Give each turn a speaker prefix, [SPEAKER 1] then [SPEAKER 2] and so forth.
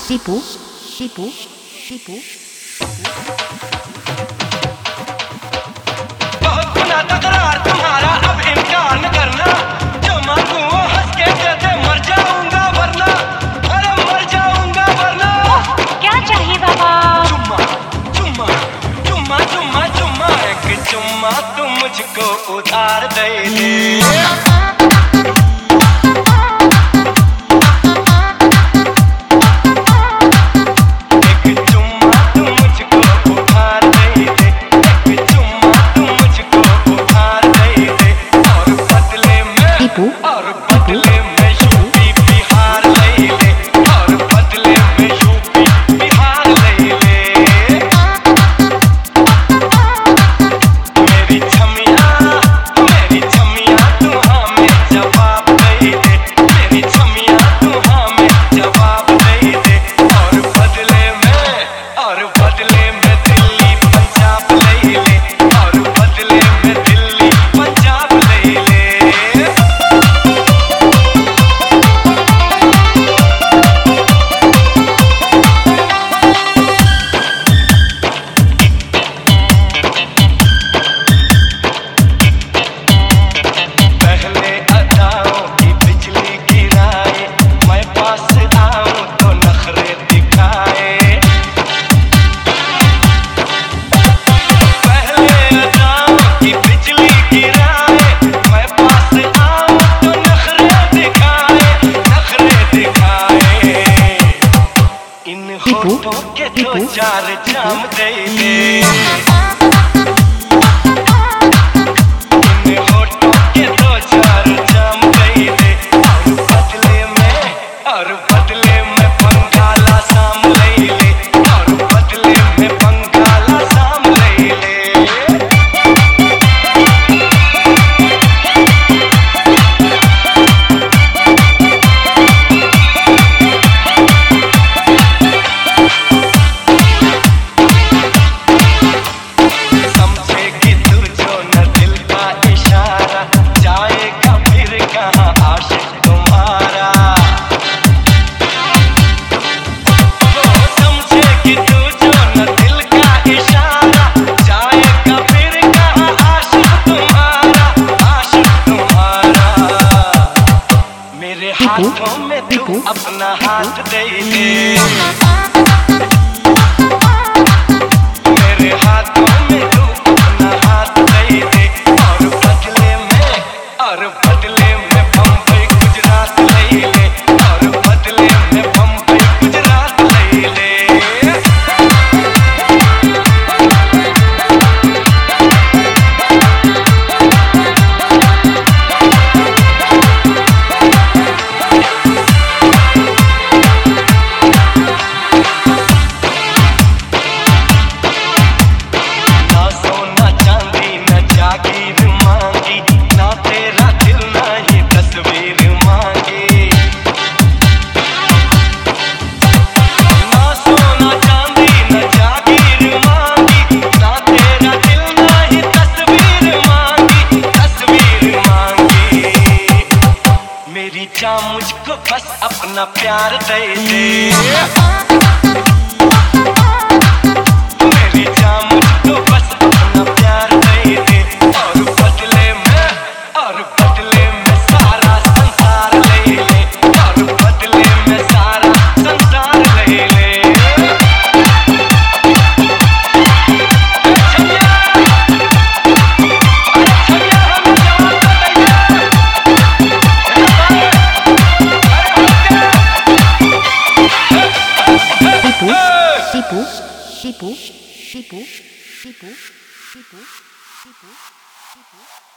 [SPEAKER 1] टीपू टीपू टीपू
[SPEAKER 2] बहुत गुना तकरार तुम्हारा, अब इनकार न करना। जो मांगू वो हंस के दे दे, मर जाऊंगा वरना, अरे मर जाऊंगा वरना।
[SPEAKER 3] क्या चाहिए बाबा?
[SPEAKER 2] चुम्मा चुम्मा चुम्मा चुम्मा चुम्मा, एक चुम्मा तू मुझको उधार दे दे। और बदले में यूपी बिहार ले ले, और बदले में यूपी बिहार ले ले। मेरी छमिया तू हमें जवाब दे दे, मेरी छमिया तू हमें जवाब दे दे। और बदले में दिल्ली पंजाब ले ले, और बदले में दिल्ली पंजाब ले ले। होठों के दो चार जाम दे दे, इन होठों के दो चार जाम दे दे। और बदले में बंगाला साम ले ले, और बदले में बंगाला साम ले ले। हाथों में तू अपना हाथ दे दे, मेरे हाथों में तू अपना हाथ दे दे। और बदले में बम्बई गुजरात ले ले, और बदले में बम्बई गुजरात ले ले। जा मुझको बस अपना प्यार दे दे, मेरी जा मुझको बस अपना प्यार दे दे। और बदले में सारा संसार ले ले, और बदले में सारा संसार ले ले।
[SPEAKER 1] टीपू टीपू टीपू टीपू टीपू टीपू टीपू टीपू।